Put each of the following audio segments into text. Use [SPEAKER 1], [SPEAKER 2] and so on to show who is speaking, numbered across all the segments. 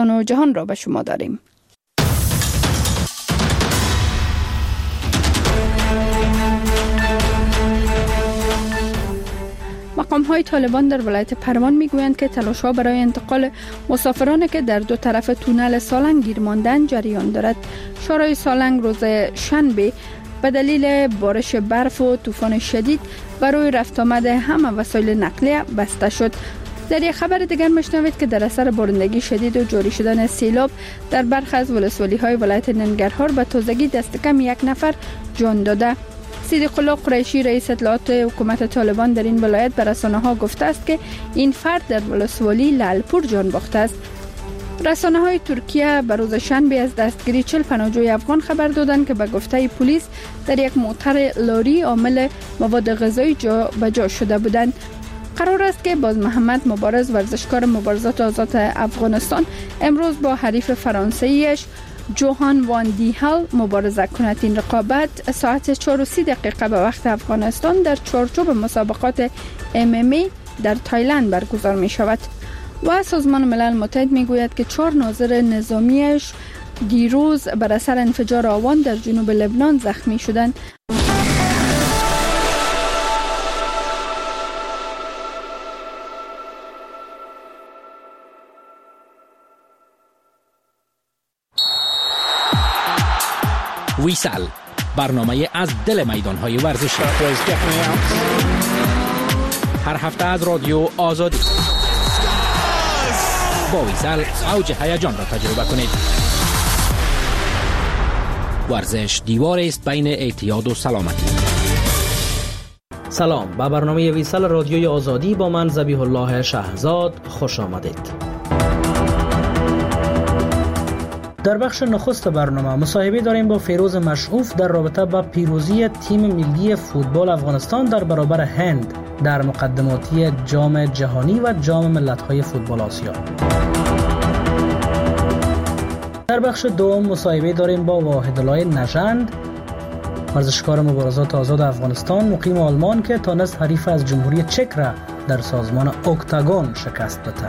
[SPEAKER 1] جهان را به شما داریم. مقام‌های طالبان در ولایت پروان میگویند که تلاش‌ها برای انتقال مسافرانی که در دو طرف تونل سالنگ گیر ماندند جریان دارد. شورای سالنگ روز شنبه به دلیل بارش برف و طوفان شدید برای رفت آمد همه وسایل نقلیه بسته شد. در یک خبر دیگر میشنوید که در اثر بارندگی شدید و جاری شدن سیلاب در برخی از ولسوالی‌های ولایت ننگرهار به تازگی دست کم 1 نفر جان داده. صدیق الله قریشی رئیس اطلاعات حکومت طالبان در این ولایت به رسانه‌ها گفته است که این فرد در ولسوالی لعلپور جان باخته است. رسانه‌های ترکیه به روز شنبه از دستگیری 40 پناهجوی افغان خبر دادند که به گفته پلیس در یک موتر لاری حامل مواد غذایی جابجا شده بودند. قرار است که باز محمد مبارز ورزشکار مبارزات آزاد افغانستان امروز با حریف فرانسویش جوهان وان دیهل مبارزه کند. این رقابت ساعت 4:30 به وقت افغانستان در چارچوب مسابقات MMA در تایلند برگزار می شود. و سازمان ملل متحد می گوید که 4 ناظر نظامیش دیروز بر اثر انفجار آوان در جنوب لبنان زخمی شدند.
[SPEAKER 2] ویسال، برنامه از دل میدان‌های ورزشی، هر هفته از رادیو آزادی. با ویسال اوج هیجان را تجربه کنید. ورزش دیوار است بین اعتیاد و سلامتی.
[SPEAKER 3] سلام، به برنامه ویسال رادیوی آزادی با من ذبیح الله شهزاد خوش آمدید. در بخش نخست برنامه مصاحبه داریم با فیروز مشعوف در رابطه با پیروزی تیم ملی فوتبال افغانستان در برابر هند در مقدماتی جام جهانی و جام ملت‌های فوتبال آسیا. در بخش دوم مصاحبه داریم با واحدالله نژند، ورزشکار مبارزات آزاد افغانستان مقیم آلمان که تانست حریف از جمهوری چک را در سازمان اکتاگون شکست بده.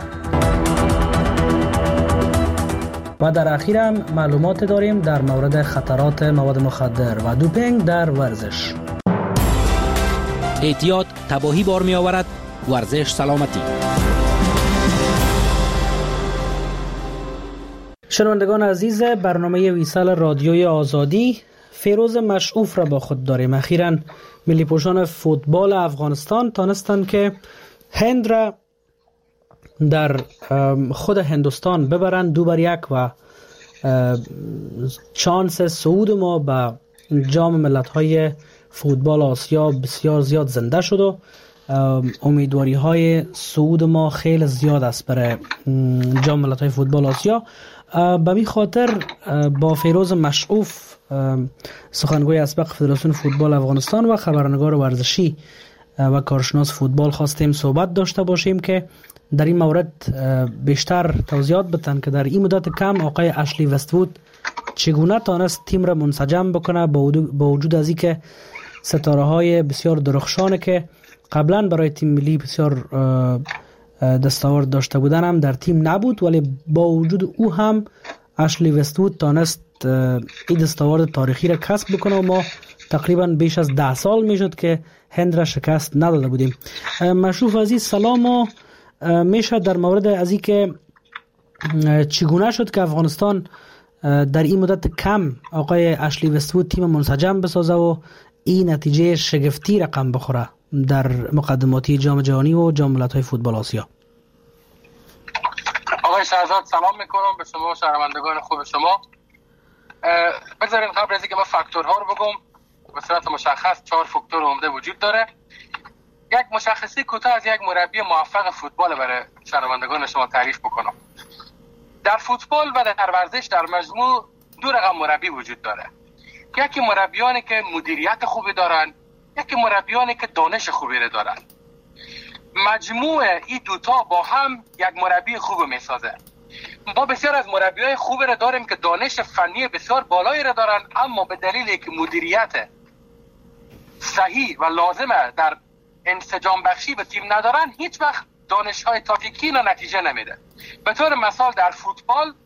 [SPEAKER 3] و در اخیر هم معلومات داریم در مورد خطرات مواد مخدر و دوپینگ در ورزش.
[SPEAKER 2] اعتیاد تباهی بار می آورد، ورزش سلامتی.
[SPEAKER 3] شنوندگان عزیز، برنامه ویسال رادیوی آزادی، فیروز مشعوف را با خود داریم. اخیراً ملی پوشان فوتبال افغانستان تانستند که هند را در خود هندوستان ببرند 2-1 و چانس صعود ما به جام ملت‌های فوتبال آسیا بسیار زیاد زنده شد و امیدواری های صعود ما خیلی زیاد است برای جام ملت‌های فوتبال آسیا. به می خاطر با فیروز مشعوف، سخنگوی اسبق فدراسیون فوتبال افغانستان و خبرنگار ورزشی و کارشناس فوتبال خواستیم صحبت داشته باشیم که در این مورد بیشتر توضیحات بدن که در این مدت کم آقای اشلی وست‌وود چگونه تانست تیم را منسجم بکنه با وجود از اینکه ستاره های بسیار درخشانه که قبلا برای تیم ملی بسیار دستاورد داشته بودن هم در تیم نبود، ولی با وجود او هم اشلی وست‌وود تانست این دستاورد تاریخی را کسب بکنه و ما تقریبا بیش از 10 سال میشد که هند را شکست نداده بودیم. مشروف عزیز سلام. و میشه در مورد از این که چگونه شد که افغانستان در این مدت کم آقای اشلی وست‌وود تیم منسجم بسازه و این نتیجه شگفتی رقم بخوره در مقدماتی جام جهانی و جام ملت‌های فوتبال آسیا؟
[SPEAKER 4] آقای شهزاد سلام میکنم به شما شنوندگان خوب شما. بگذارین قبل از اینکه من فاکتورها رو بگم، به صورت مشخص 4 فاکتور عمده وجود داره. یک مشخصی کوتاه از یک مربی موفق فوتبال برای شنوندگان شما تعریف بکنم. در فوتبال و در ورزش در مجموع 2 رقم مربی وجود داره. یکی مربیانی که مدیریت خوبی دارن، یکی مربیانی که دانش خوبی دارن. مجموع این دوتا با هم یک مربی خوب میسازه. ما بسیار از مربیای خوبی را داریم که دانش فنی بسیار بالایی را دارن، اما به دلیل اینکه مدیریت صحیح و لازمه در انسجام بخشی به تیم ندارن، هیچ وقت دانش‌های تاکتیکی نتیجه نمیده. به طور مثال در فوتبال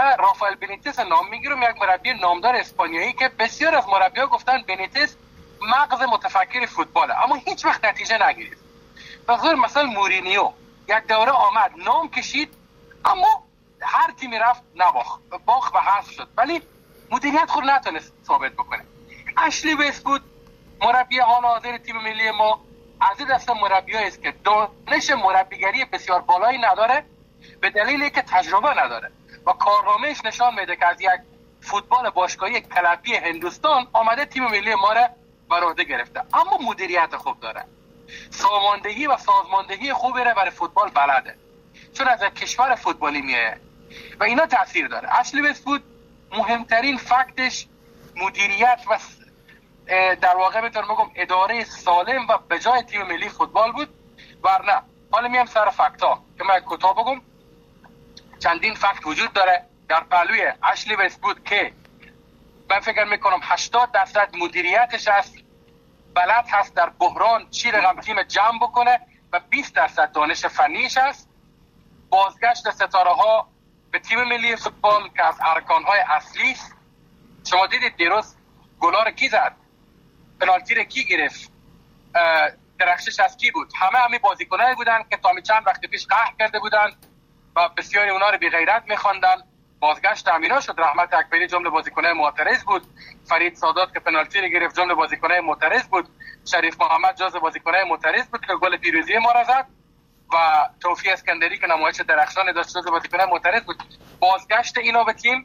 [SPEAKER 4] من رافائل بنیتس نام میگیرم، یک مربی نامدار اسپانیایی که بسیار از مربی‌ها گفتن بنیتس مغز متفکر فوتباله، اما هیچ وقت نتیجه نگیرید. بخاطر مثلا مورینیو یک دوره آمد نام کشید اما هر تیمی رفت باخت و حذف شد، ولی مدیریت خود نتونست ثابت بکنه. اشلی وست‌وود مربی حال حاضر تیم ملی ما از این دسته مربیایی است که دانش مربیگری بسیار بالایی نداره به دلیلی که تجربه نداره و کارنامه‌اش نشان میده که از یک فوتبال باشگاهی کلبی هندوستان آمده تیم ملی ما را بر عهده گرفته، اما مدیریت خوب داره، ساماندهی و سازماندهی خوبی را برای فوتبال بلده، چون از کشور فوتبالی میاد و اینا تاثیر داره. اشلی وست‌وود مهمترین فکتش مدیریت و در واقع بهتون بگم اداره سالم و بجای تیم ملی فوتبال بود. ورنه حالا میام سر فکتا که من کوتاه بگم. چندین فکت وجود داره در پهلوی اشلی وست‌وود که من فکر میکنم 80% مدیریتش است، بلد هست در بحران چی رقم تیم جمع بکنه و 20% دانش فنیش است. بازگشت ستاره ها به تیم ملی فوتبال که از ارکانهای اصلی است. شما دیدید دیروز گلا رو کی زد، پنالتی رو کی گرفت، درخشش از کی بود؟ همه بازیکنایی بودن که تا چند وقت پیش قهر کرده بودن و بسیاری اونا رو بی غیرت می‌خواندن. بازگشت امینا شد. رحمت اکبری جمله بازیکنای معترض بود، فرید سادات که پنالتی رو گرفت جمله بازیکنای معترض بود، شریف محمد جزو بازیکنای معترض بود که گل پیروزی ما را زد و توفیق اسکندری که نمایش درخشان داشت جزو بازیکنای معترض بود. بازگشت اینا به تیم،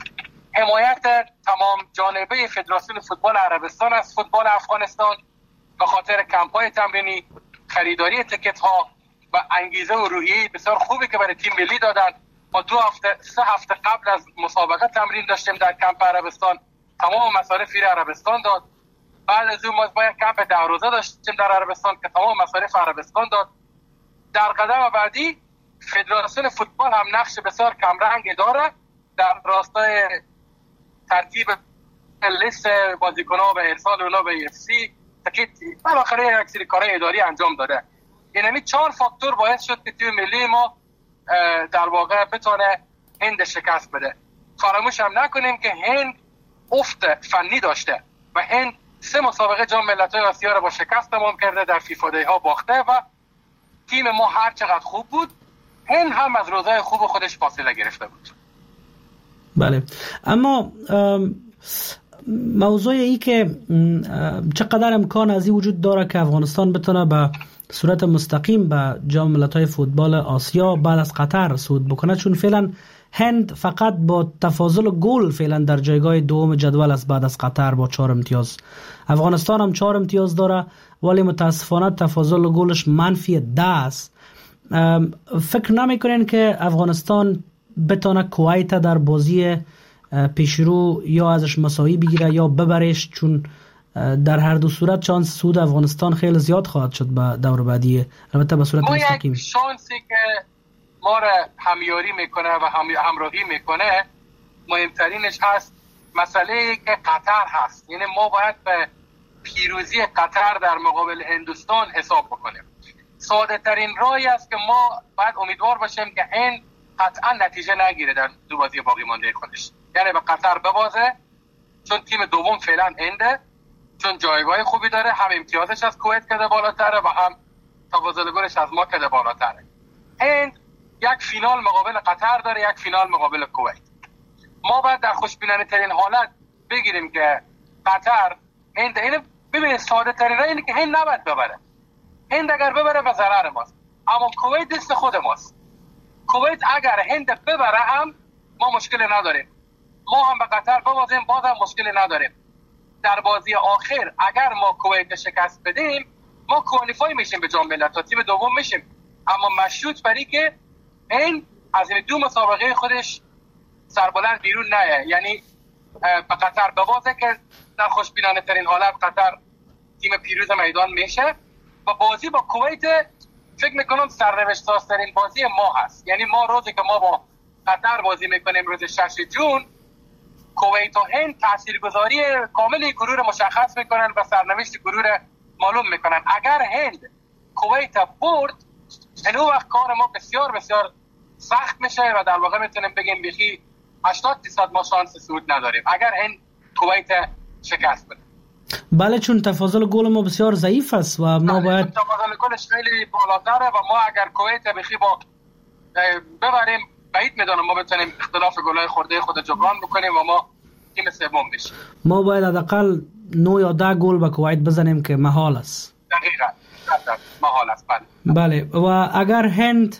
[SPEAKER 4] حمایت تمام جانبه فدراسیون فوتبال عربستان از فوتبال افغانستان به خاطر کمپ‌های تمرینی، خریداری تیکت‌ها و انگیزه و روحیه بسیار خوبی که برای تیم ملی دادن. ما 3 هفته قبل از مسابقه تمرین داشتیم در کمپ عربستان، تمام مصارف عربستان داد. بعد از اون ما باید کمپ 10 روزه داشتیم در عربستان که تمام مصارف عربستان داد. در قدم بعدی فدراسیون فوتبال هم نقش بسیار کمرنگ داره در راستای ترتیب لیست بازیکن‌ها و ارسال اونا به UFC که بالاخره یک سری کارهای اداری انجام داده. یعنی 4 فاکتور باعث شد که تیم ملی ما در واقع بتونه هند شکست بده. فراموش هم نکنیم که هند افت فنی داشته و هند 3 مسابقه جام ملت‌های آسیا رو با شکست تمام کرده، در فیفا دی ها باخته و تیم ما هر چقدر خوب بود هند هم از روزای خوب خودش فاصله گرفته بود.
[SPEAKER 3] بله، اما موضوع ای که چقدر امکان از این وجود داره که افغانستان بتونه به صورت مستقیم به جام ملت‌های فوتبال آسیا بعد از قطر صعود بکنه، چون فعلا هند فقط با تفاضل گل فعلا در جایگاه دوم جدول است بعد از قطر با 4 امتیاز. افغانستان هم 4 امتیاز داره ولی متاسفانه تفاضل گلش -10 است. فکر نمی‌کنین که افغانستان بتونه کویت در بازی پیشرو یا ازش مساوی بگیره یا ببرش، چون در هر دو صورت شانس صعود افغانستان خیلی زیاد خواهد شد به دور بعدی، البته به صورت مستقیم.
[SPEAKER 4] شانسی که ما را همیاری میکنه و همراهی میکنه مهمترینش هست مسئله که قطر هست. یعنی ما باید به پیروزی قطر در مقابل هندوستان حساب بکنیم. ساده ترین راهی است که ما باید امیدوار باشیم که هند قطعا نتیجه نگیره در 2 بازی باقی مانده خودش، یعنی به قطر ببازه، چون تیم دوم فعلا هنده، چون جایگاه خوبی داره، هم امتیازش از کویت کده بالاتره و هم تفاضل گلش از ما کده بالاتره. هند یک فینال مقابل قطر داره، یک فینال مقابل کویت. ما باید در خوشبینانه ترین حالت بگیریم که قطر هند، اینو ببینید ساده ترین راه اینه که هند نباید ببره. هند اگر ببره به ضرر ماست، اما کویت دست خود ماست. کویت اگر هند ببره هم ما مشکلی نداریم، ما هم به قطر ببازیم باز هم مشکلی نداریم. در بازی آخر اگر ما کویت شکست بدیم ما کوالیفای میشیم به جام ملت‌ها، تیم دوم میشیم، اما مشروط بر اینکه هند از این 2 مسابقه خودش سربلند بیرون نیه، یعنی به قطر ببازه که در خوشبینانه ترین حالت قطر تیم پیروز میدان میشه و بازی با کویت فکر میکنم سرنوشت سازترین بازی ما هست. یعنی ما روزی که ما با قطر بازی میکنیم روز 6 جون، کویت و هند تاثیرگذاری کاملی گروه رو مشخص میکنن و سرنوشت گروه رو معلوم میکنن. اگر هند کویت برد این وقت کار ما بسیار بسیار سخت میشه و در واقع میتونیم بگیم بخی 80% ما شانس صعود نداریم اگر هند کویت شکست بده.
[SPEAKER 3] بله، چون تفاضل گل ما بسیار ضعیف است و ما باید
[SPEAKER 4] تفاضل گلش خیلی بالاتره و ما اگر کویت بخی با ببریم بعید میدونم ما بتونیم اختلاف گلای خورده خود جبران بکنیم و ما تیم سوم بشیم.
[SPEAKER 3] ما باید حداقل 9 یا 10 گل به کویت بزنیم که محال است.
[SPEAKER 4] دقیقاً محال است.
[SPEAKER 3] بله و اگر هند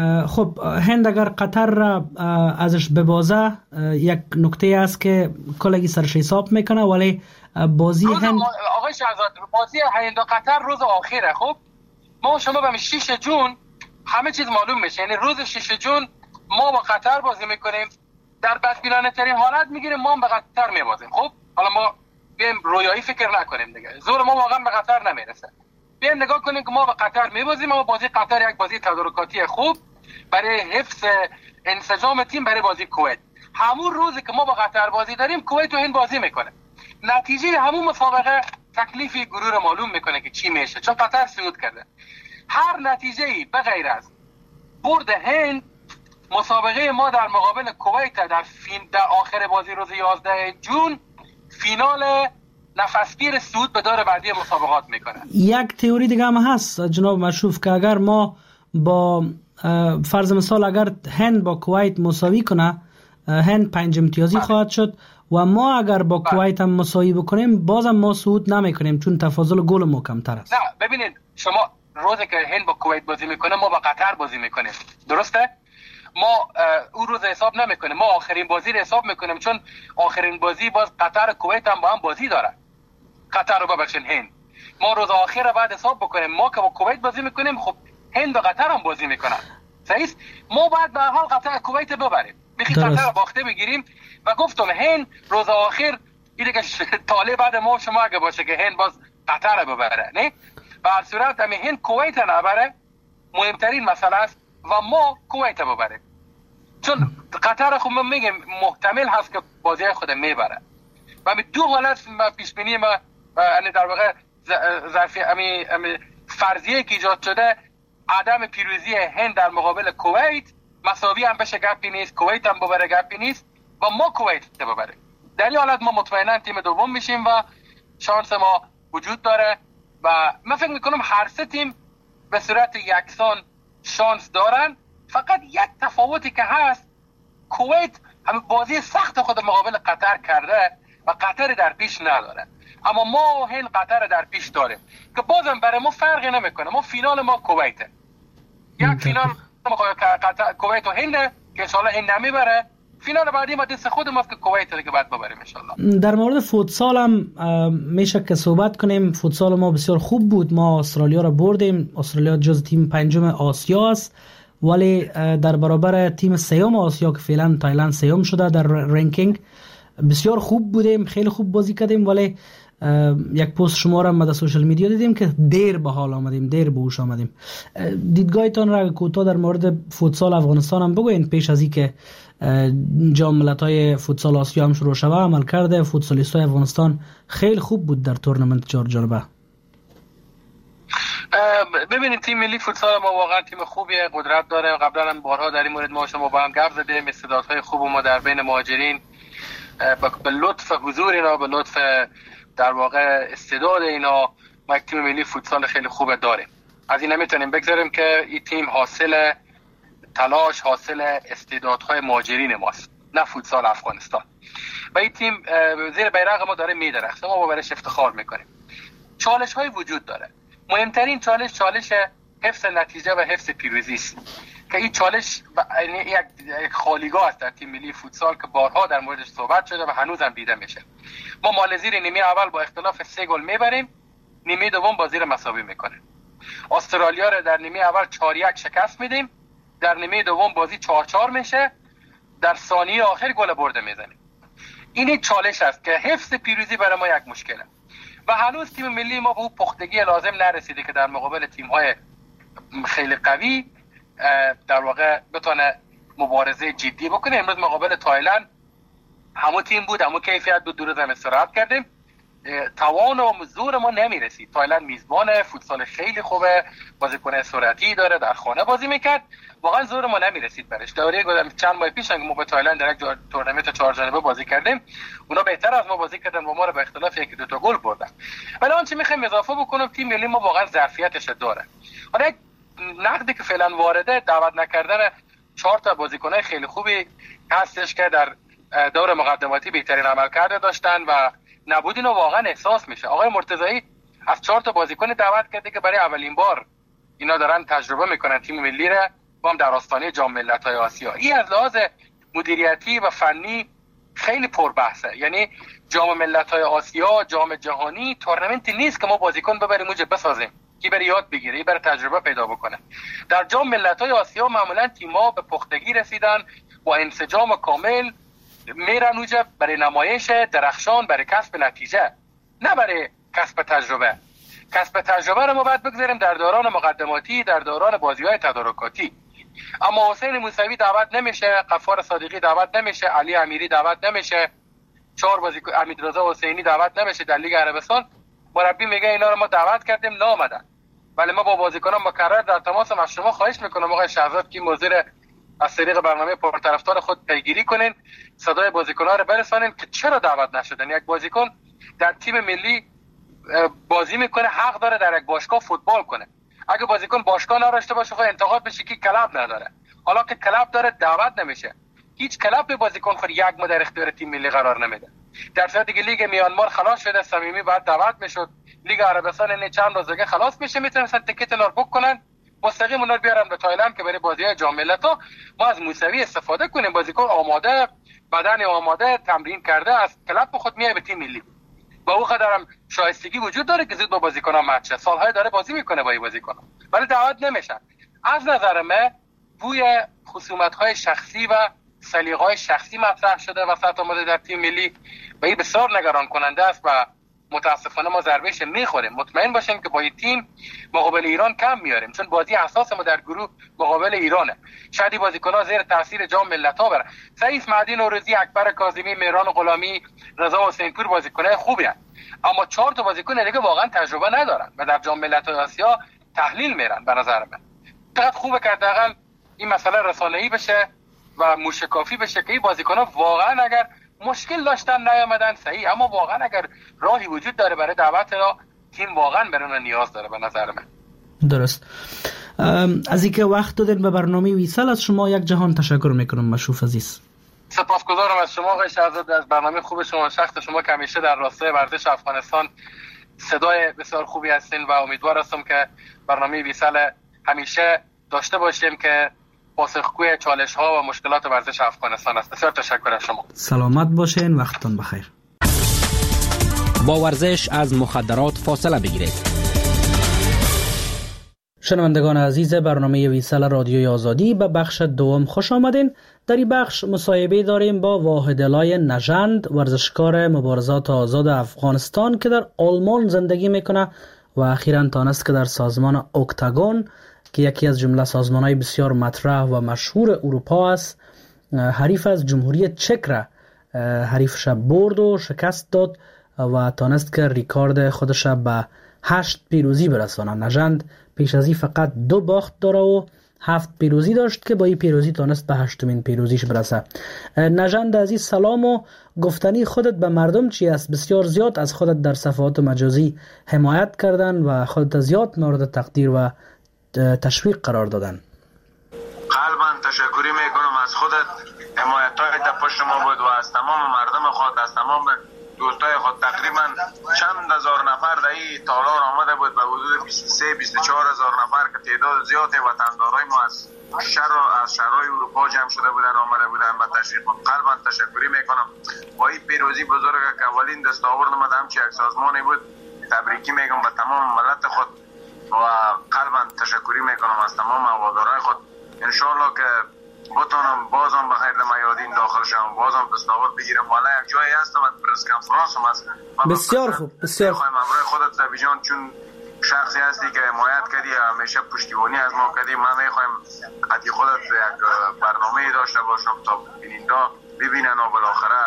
[SPEAKER 3] اگر قطر را ازش ببازه یک نکته است که کلگی سرش حساب میکنه، ولی بازی هند
[SPEAKER 4] آقای شهزاد بازی هند و قطر روز آخره. خب ما شما به 6 جون همه چیز معلوم میشه، یعنی روز 6 جون ما با قطر بازی میکنیم، در بدبینانه ترین حالت میگیریم ما به قطر میبازیم. خب حالا ما بیم رویایی فکر نکنیم دیگه، زور ما واقعا به قطر نمیرسه. بیایم نگاه کنیم که ما با قطر میبازیم، اما بازی قطر یک بازی تدارکاتی خوب برای حفظ انسجام تیم برای بازی کویت. همون روزی که ما با قطر بازی داریم کویت و هند بازی میکنه. نتیجه همون مسابقه تکلیف گروه رو معلوم میکنه که چی میشه، چون قطر صعود کرده. هر نتیجه‌ای به غیر از برد هند مسابقه ما در مقابل کویت در آخر بازی روز 11 جون فینال نفسگیر صعود به دور بعدی مسابقات میکنه.
[SPEAKER 3] یک تئوری دیگه هم هست جناب مشروف که اگر ما با فرض مثال اگر هند با کویت مساوی کنه، هند 5 امتیازی خواهد شد و ما اگر با کویت هم مساوی بکنیم بازم ما صعود نمیکنیم چون تفاضل گل ما کمتر است.
[SPEAKER 4] نه ببینید شما روزی که هند با کویت بازی میکنه ما با قطر بازی میکنیم، درسته؟ ما اون روز حساب نمیکنیم، ما آخرین بازی رو حساب میکنیم، چون آخرین بازی باز قطر و کویت هم با هم بازی داره. قطر رو ببخشید هند، ما روز آخر بعد حساب بکنیم، ما که با کویت بازی میکنیم خب هند و قطر هم بازی میکنن، صحیح؟ ما باید به هر حال قطر کویت ببریم، بخی قطر رو باخته بگیریم و گفتم هند روز آخر اینه که طالع بعد ما شما اگه باشه که هند باز قطر رو ببره، نه؟ به هر صورت همین هند کویت نبره مهمترین مسئله است و ما کویت ببریم، چون قطر خب من میگم محتمل هست که بازی خود میبره و همین دو حالت پیش بینی ما در واقع ظرفی فرضیه که ایجاد شده عدم پیروزی هند در مقابل کویت مساوی هم بشه، گپی نیست، کویت هم ببره گپی نیست و ما کویت ببره. در این حالت ما مطمئنا تیم دوم میشیم و شانس ما وجود داره و من فکر میکنم هر سه تیم به صورت یکسان شانس دارن. فقط یک تفاوتی که هست کویت همین بازی سخت خود مقابل قطر کرده و قطر در پیش نداره، اما ما هند قطر در پیش داریم که بازم برای ما فرقی نمیکنه. ما فینال ما کویته، یک فینال کویت و هند که انشالله هند نمیبره، فینال بعدی ما دست خود ماست که کویت رو که بعد ببریم انشالله.
[SPEAKER 3] در مورد فوتسال هم میشه که صحبت کنیم. فوتسال ما بسیار خوب بود، ما استرالیا را بردیم. استرالیا جز تیم 5 آسیا است، ولی در برابر تیم 3 آسیا که فعلا تایلند 3 شده در رنکینگ بسیار خوب بودیم، خیلی خوب بازی کردیم. ولی یک پست شما را در سوشال میدیا دیدیم که دیر به حال آمدیم، دیر به هوش آمدیم. دیدگاهتان را کوتاه در مورد فوتسال افغانستان هم بگوین پیش از اینکه جام ملت‌های فوتسال آسیا هم شروع شود. عمل کرده فوتسالیستای افغانستان خیلی خوب بود در تورنمنت جارجاربه.
[SPEAKER 4] ببینید تیم ملی فوتسال ما واقعا تیم خوبیه، قدرت داره. قبلا هم بارها در این مورد ما شما با هم گپ زدیم. استعدادهای خوب ما در بین مهاجرین به لطف حضور اینا، به لطف در واقع استعداد اینا ما یک تیم ملی فوتسال خیلی خوب داریم. از این نمیتونیم بگذاریم که این تیم حاصل تلاش، حاصل استعدادهای مهاجرین ماست، نه فوتسال افغانستان. و این تیم زیر بیرق ما داره میدرخشه، ما برایش افتخار میکنیم. چالش های وجود داره. مهمترین چالش حفظ نتیجه و حفظ پیروزی است که این چالش یک خالیگاه است در تیم ملی فوتسال که بارها در موردش صحبت شده و هنوزم دیده میشه. ما مالزی نیمه اول با اختلاف 3 گل میبریم، نیمه دوم بازی رو مساوی میکنه. استرالیا رو در نیمه اول 4-1 شکست میدیم، در نیمه دوم بازی 4-4 میشه، در ثانیه آخر گل برده میزنیم. این چالش است که حفظ پیروزی برای ما یک مشکله و هنوز تیم ملی ما به اون پختگی لازم نرسیده که در مقابل تیم‌های خیلی قوی در واقع بتونه مبارزه جدی بکنه. امروز مقابل تایلند همون تیم بود، همون کیفیت بود، 2 روز هم استراحت کردیم. توان و زور ما نمیرسید. تایلند میزبان، فوتسال خیلی خوبه، بازیکن سرعتی داره، در خانه بازی میکرد، واقعا زور ما نمیرسید برش. دوره چند ماه پیش ما با تایلند در یک تورنمنت 4 جانبه بازی کردیم، اونا بهتر از ما بازی کردن و ما رو به اختلاف 1-2 تا گل بردن. ولی آنچه میخوایم اضافه بکنم، تیم ملی ما واقعا ظرفیتش داره. حالا یک نقدی که فعلا وارده، دعوت نکردن 4 تا بازیکن خیلی خوبی هستش که در دور مقدماتی بهترین عملکرد داشتن و نبود اینو واقعا احساس میشه. آقای مرتضایی از 4 تا بازیکن دعوت کرده که برای اولین بار اینا دارن تجربه میکنن تیم ملی را با هم در آستانه جام ملت‌های آسیا. این از لحاظ مدیریتی و فنی خیلی پربحثه. یعنی جام ملت‌های آسیا، جام جهانی تورنمنتی نیست که ما بازیکن ببریم اونجا بسازیم که بره یاد بگیره، بره تجربه پیدا بکنه. در جام ملت‌های آسیا معمولا تیم‌ها به پختگی رسیدن، با انسجام کامل میرن اونجا برای نمایش درخشان، برای کسب نتیجه، نه برای کسب تجربه. کسب تجربه رو ما باید بگذاریم در دوران مقدماتی، در دوران بازی‌های تدارکاتی. اما حسین موسوی دعوت نمیشه، غفار صادقی دعوت نمیشه، علی امیری دعوت نمیشه، 4 بازیکن امیررضا حسینی دعوت نمیشه در لیگ عربستان. مربی میگه اینا رو ما دعوت کردیم نامدن. ولی ما با بازیکنان مکرر در تماسم. از شما خواهش میکنم آقای شهزاد که مدیر از طریق برنامه پرطرفدار خود پیگیری کنین، صدای بازیکن‌ها رو برسانین که چرا دعوت نشدن. یک بازیکن در تیم ملی بازی میکنه، حق داره در یک باشگاه فوتبال کنه. اگه بازیکن باشگاه نداشته باشه خود انتقاد بشه که کلاب نداره. حالا که کلاب داره دعوت نمیشه. هیچ کلاب به بازیکن خود یک ما در اختیار تیم ملی قرار نمیده. در صورتی که لیگ میانمار خلاص شده، صمیمی بعد دعوت میشد، لیگ عربستان این چند روز دیگه خلاص میشه، میتونن تیکت نار بوک کنن، مستقیم اونا رو بیارن به تایلند که برای بازی‌های جام ملت‌ها ما از موسوی استفاده کنیم. بازیکن آماده، بدن آماده، تمرین کرده، از کلاب خود میاد به تیم ملی. با او قدرم شایستگی وجود داره که زود با بازیکن‌ها مچ شه. سال‌های داره بازی میکنه با این بازیکن‌ها، ولی دعوت نمیشن. از نظر من بوی خصومت‌های شخصی و سلیقه‌های شخصی مطرح شده وسط آمده در تیم ملی و این بسیار نگران کننده است و متاسفانه ما ضربهش میخوریم. مطمئن باشیم که با این تیم مقابل ایران کم میاریم، چون بازی اساس ما در گروه مقابل ایرانه. شاید بازیکن‌ها زیر تاثیر جام ملت‌ها برن. سعید مهدی نوروزی، اکبر کاظمی، مهران غلامی، رضا حسینپور بازیکن‌های خوبی هستند، اما 4 تا بازیکن دیگه واقعا تجربه ندارن و در جام ملت‌های آسیا تحلیل میرن. به نظر من چقدر خوبه که حداقل این مسئله رسانه‌ای بشه و موشکافی بشه که این بازیکن‌ها واقعا اگر مشکل داشتن نیامدن صحیح، اما واقعا اگر راهی وجود داره برای دعوت را، تیم واقعا برای نیاز داره. به نظر من
[SPEAKER 3] درست. از اینکه وقت دادین به برنامه ویسال از شما یک جهان تشکر میکنم مشروف عزیز.
[SPEAKER 4] سپاسگزارم از شما آقای شهزاد، از برنامه خوب شما، شخص شما که همیشه در راستای ورزش افغانستان صدای بسیار خوبی هستین و امیدوار هستم که برنامه ویسال همیشه داشته باشیم که پاسخگوی چالش‌ها و مشکلات ورزش افغانستان است. بسیار تشکر از شما.
[SPEAKER 3] سلامت باشین، وقتتون بخیر.
[SPEAKER 2] با ورزش از مخدرات فاصله بگیرید.
[SPEAKER 3] شنوندگان عزیز برنامه ویسال رادیوی آزادی به بخش دوم خوش آمدین. در این بخش مصاحبه داریم با واحدالله نژند، ورزشکار مبارزات آزاد افغانستان که در آلمان زندگی میکنه و اخیراً تانست که در سازمان اکتاگون که یکی از جمله سازمان‌های بسیار مطرح و مشهور اروپا است، حریف از جمهوری چک را حریفش برد و شکست داد و تانست که ریکارد خودش به 8 پیروزی برسانه. نژند پیش از این فقط 2 باخت داره و 7 پیروزی داشت که با این پیروزی تانست به 8مین پیروزیش برسه. نژند عزیز سلام و گفتنی خودت به مردم چی است؟ بسیار زیاد از خودت در صفحات مجازی حمایت کردن و خودت زیاد مورد تقدیر و تشویق قرار دادن.
[SPEAKER 5] قلباً تشکری میکنم از خودت، حمایت‌های در پشت ما بود و از تمام مردم خود، از تمام دوستای خود. تقریبا چند هزار نفر در این تالار آمده بود، به حدود 23-24 هزار نفر که تعداد زیادی وطندارای ما از شهرهای اروپا جمع شده بودن، آمده بودن به تشویق. قلباً تشکری میکنم با این پیروزی بزرگ که اولین دستاورد ما همچین یک سازمانی بود. تبریکی میگم به تمام ملت خود و قلباً تشکری میکنم از تمام هوادارهای خود. انشالله که بتونم بازم به خیر میادین داخل شم، بازم دستاورد بگیرم. والا یک جایی هستم از پرس کنفرانس هم از
[SPEAKER 3] بسیار خوب، بسیار خوب.
[SPEAKER 5] امروز خودت زبی جان چون شخصی هستی که حمایت کردی، همیشه پشتیبانی از ما کردی. من میخوایم حتی خودت یک برنامه داشته باشم تا بیننده ببینن و بالاخره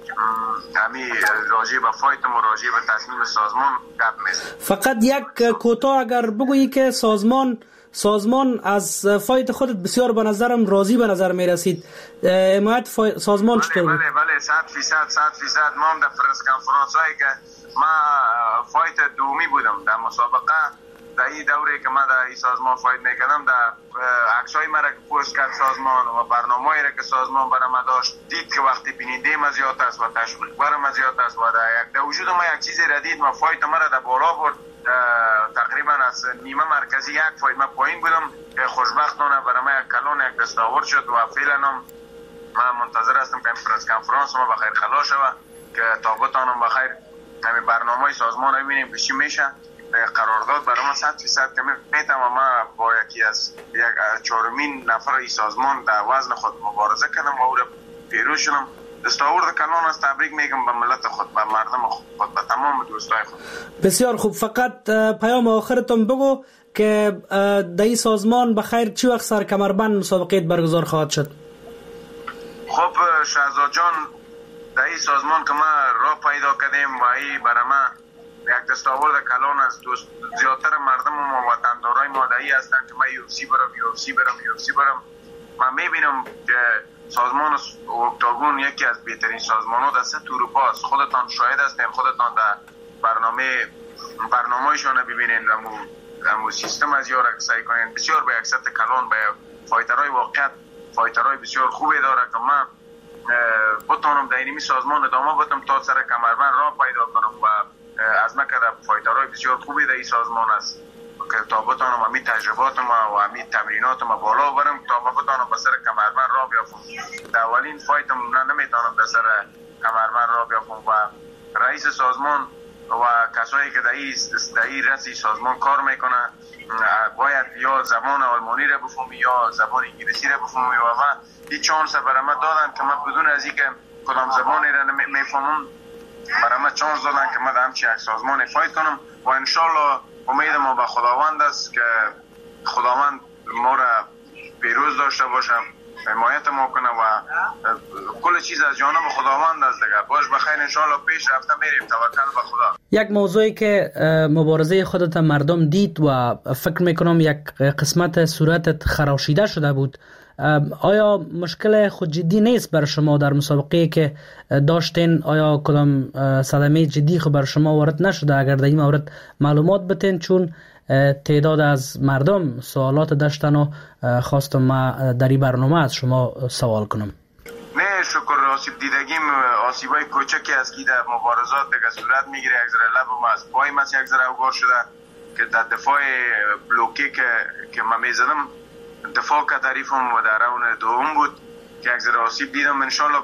[SPEAKER 5] همی راجع به فایتم و راجع به تصمیم سازمان گپ میزنیم.
[SPEAKER 3] فقط یک کوتاه اگر بگویی که سازمان از فایت خودت بسیار به نظرم راضی به نظر می رسید. حمایت سازمان چطور بود؟
[SPEAKER 5] بله 100% ما هم در پرس کنفرانس هایی که ما فایت دومی بودم در مسابقه، در این دوره که ما در این سازمان فایت میکردم، در عکسای مرا که پوست کرد سازمان و برنامه‌ای را که سازمان برای ما داشت، دید که وقتی بیننده ما زیاد است و تشویق‌بر ما زیاد است و در وجود ما یک چیزی را دید، ما فایت مرا در بالا برد. تقریبا از نیمه مرکزی یک فایت ما پایین بودم که خوشبختانه برای ما یک کلون یک دستاورد شد و فعلا من منتظر هستم که این پرس کنفرانس ما بخیر خلاص شود که تا بتانم بخیر همین برنامه سازمان رو ببینیم که چی میشه. قرارداد برای ما 100% که میتونم ما با یکی از چهارمین نفر ای سازمان در وزن خود مبارزه کنم و او را پیروز شدم. دستاورد کلان از تبریک میگم به ملت خود، به مردم خود، به تمام دوستای خود.
[SPEAKER 3] بسیار خوب. فقط پیام آخرتون بگو که در این سازمان بخیر چی وقت سر کمربند مسابقه برگزار خواهد شد؟
[SPEAKER 5] خب شهزاد جان، در این سازمان که ما راه پیدا کردیم و این برای ما یک دستاورد کلان از زیادتر مردم ما وطندارای ما دایی هستن که من UFC برم. من میبینم که سازمان اکتاگون یکی از بهترین سازمان‌ها در سطح اروپا است. خودتان شاهد هستین، خودتان در برنامه‌شون ببینین، امو سیستم از یار سعی کنین بسیار به یک سطح کلان، به فایترهای واقعیت، فایترهای بسیار خوبی داره که من بتونم در این سازمان ادامه بدم تا سر کمربند راه پیدا کنم و از مکه در فایترهای بسیار خوبی در این سازمان است که تا بتونم همین تجربات ما و همین تمرینات ما بالا برم تا ما بتونم به سر کمربند راه بیافتم. در اولین فایتم نمیتونم به سر کمربند راه بیافتم و رئیس سازمان و کسایی که در این رئیس سازمان کار میکنه باید یا زبان آلمانی را بفهمی یا زبان انگلیسی را بفهمی و من این چانس برای من دادن که من بدون از اینکه کدام زبانی را میفهمم برای من چانس دادن که من در همچین یک سازمان فایت کنم و انشالله امید ما به خداوند است که خداوند ما را پیروز داشته باشه، حمایت ما کنه و کل چیز از جانب خداوند است دیگه. باش بخیر انشالله پیش رفته میریم، توکل به خدا.
[SPEAKER 3] یک موضوعی که مبارزه خودت مردم دید و فکر میکنم یک قسمت صورتت خراشیده شده بود، آیا مشکل خود جدی نیست بر شما در مسابقه که داشتین؟ آیا کدام صدمه جدی خود بر شما وارد نشده؟ اگر در این مورد معلومات بتین، چون تعداد از مردم سوالات داشتن و خواستم ما در این برنامه از شما سوال کنم.
[SPEAKER 5] نه شکر، آسیب دیدگیم آسیبای کوچکی است که در مبارزات دیگه صورت میگیره. یک ذره لبم از پای من یک ذره اوگار شده که در دفاع بلوکی که من میزدم دفاع که تعریفم و در راون دوم بود که یک ذره آسیب دیدم. انشالله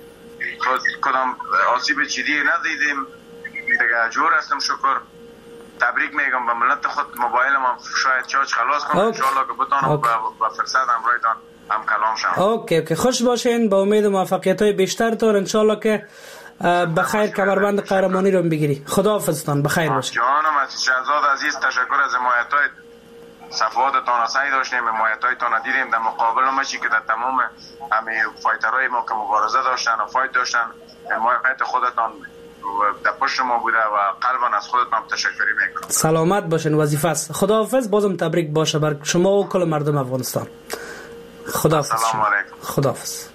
[SPEAKER 5] کدام آسیب جدی ندیدیم دیگه، جور هستم. شکر، تبریک میگم به ملت خود. موبایلم هم شاید چارج خلاص کنم انشالله که بتونم با فرصت همراهتان هم کلام شم.
[SPEAKER 3] اوکی، خوش باشین، با امید موفقیت های بیشتر تور انشالله که بخیر کمربند قهرمانی رو بگیری. خداحافظتان، بخیر باشین.
[SPEAKER 5] جانم شهزاد عزیز، تشکر از حمایت‌های صفواتتان. سعی داشتیم حمایت‌هایتان دیدیم در مقابل ماشی که در تمام همه فایترهای ما که مبارزه داشتن و فایت داشتن، حمایت خودتان در پشت ما بوده و قلباً از خودتان تشکر میکنم.
[SPEAKER 3] سلامت باشین، وظیفه است. خداحافظ، بازم تبریک باشه بر شما و کل مردم افغانستان. خداحافظ.
[SPEAKER 5] سلام علیکم.
[SPEAKER 3] خداحافظ.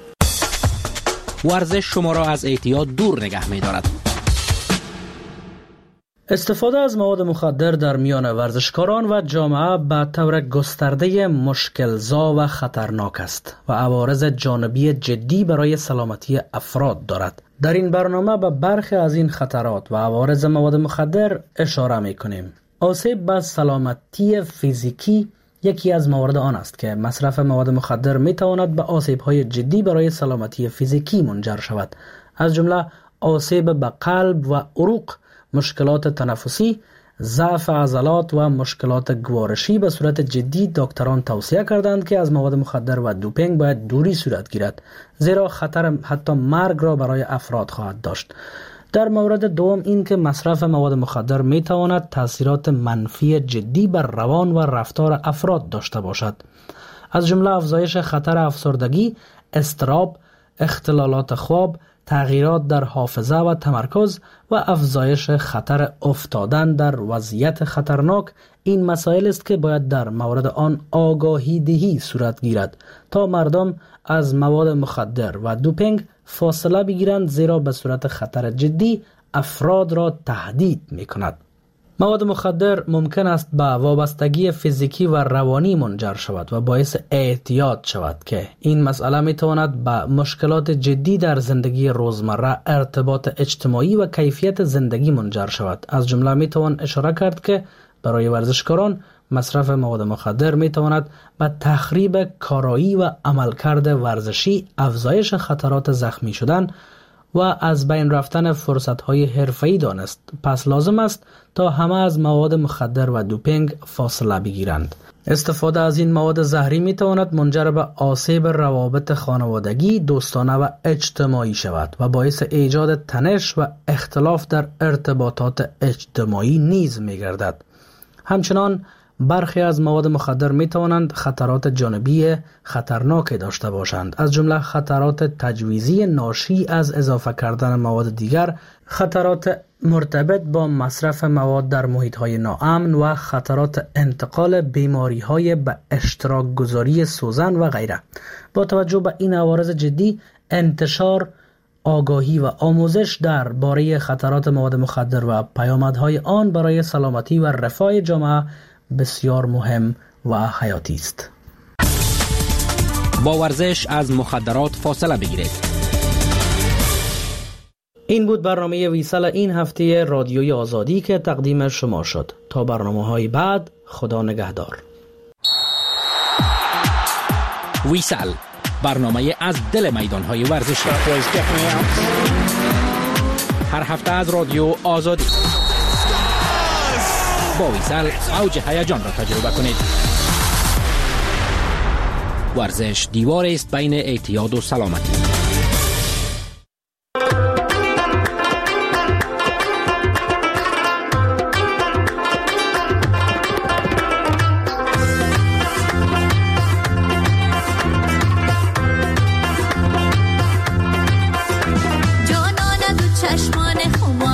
[SPEAKER 2] ورزش شما را از اعتیاد دور نگه می‌دارد.
[SPEAKER 3] استفاده از مواد مخدر در میان ورزشکاران و جامعه به طور گسترده مشکل‌زا و خطرناک است و عوارض جانبی جدی برای سلامتی افراد دارد. در این برنامه به برخی از این خطرات و عوارض مواد مخدر اشاره می‌کنیم. آسیب به سلامتی فیزیکی یکی از موارد آن است که مصرف مواد مخدر می‌تواند به آسیب‌های جدی برای سلامتی فیزیکی منجر شود، از جمله آسیب به قلب و عروق، مشکلات تنفسی، ضعف عضلات و مشکلات گوارشی. به صورت جدی دکتران توصیه کردند که از مواد مخدر و دوپینگ باید دوری صورت گیرد، زیرا خطر حتی مرگ را برای افراد خواهد داشت. در مورد دوم این که مصرف مواد مخدر می تواند تاثیرات منفی جدی بر روان و رفتار افراد داشته باشد، از جمله افزایش خطر افسردگی، اضطراب، اختلالات خواب، تغییرات در حافظه و تمرکز و افزایش خطر افتادن در وضعیت خطرناک این مسائل است که باید در مورد آن آگاهی دهی صورت گیرد تا مردم از مواد مخدر و دوپینگ فاصله بگیرند، زیرا به صورت خطر جدی افراد را تهدید می کند. مواد مخدر ممکن است به وابستگی فیزیکی و روانی منجر شود و باعث اعتیاد شود که این مسئله می تواند به مشکلات جدی در زندگی روزمره، ارتباط اجتماعی و کیفیت زندگی منجر شود. از جمله می توان اشاره کرد که برای ورزشکاران مصرف مواد مخدر می تواند به تخریب کارایی و عملکرد ورزشی، افزایش خطرات زخمی شدن و از بین رفتن فرصت‌های حرفه‌ای دانست. پس لازم است تا همه از مواد مخدر و دوپینگ فاصله بگیرند. استفاده از این مواد زهری می تواند منجر به آسیب روابط خانوادگی، دوستانه و اجتماعی شود و باعث ایجاد تنش و اختلاف در ارتباطات اجتماعی نیز می گردد. همچنان برخی از مواد مخدر می توانند خطرات جانبی خطرناکی داشته باشند، از جمله خطرات تجویزی ناشی از اضافه کردن مواد دیگر، خطرات مرتبط با مصرف مواد در محیط‌های ناامن و خطرات انتقال بیماری‌های به اشتراک گذاری سوزن و غیره. با توجه به این عوارض جدی، انتشار آگاهی و آموزش درباره خطرات مواد مخدر و پیامدهای آن برای سلامتی و رفاه جامعه بسیار مهم و حیاتی است.
[SPEAKER 2] با ورزش از مخدرات فاصله بگیرید.
[SPEAKER 3] این بود برنامه ویسل این هفته رادیوی آزادی که تقدیم شما شد. تا برنامه‌های بعد، خدا نگهدار.
[SPEAKER 2] ویسل، برنامه از دل میدان‌های ورزشی. هر هفته از رادیو آزادی. با ویسل اوج هیجان را تجربه کنید. ورزش دیوار است بین اعتیاد و سلامتی.
[SPEAKER 6] جانان تو چشمان خمار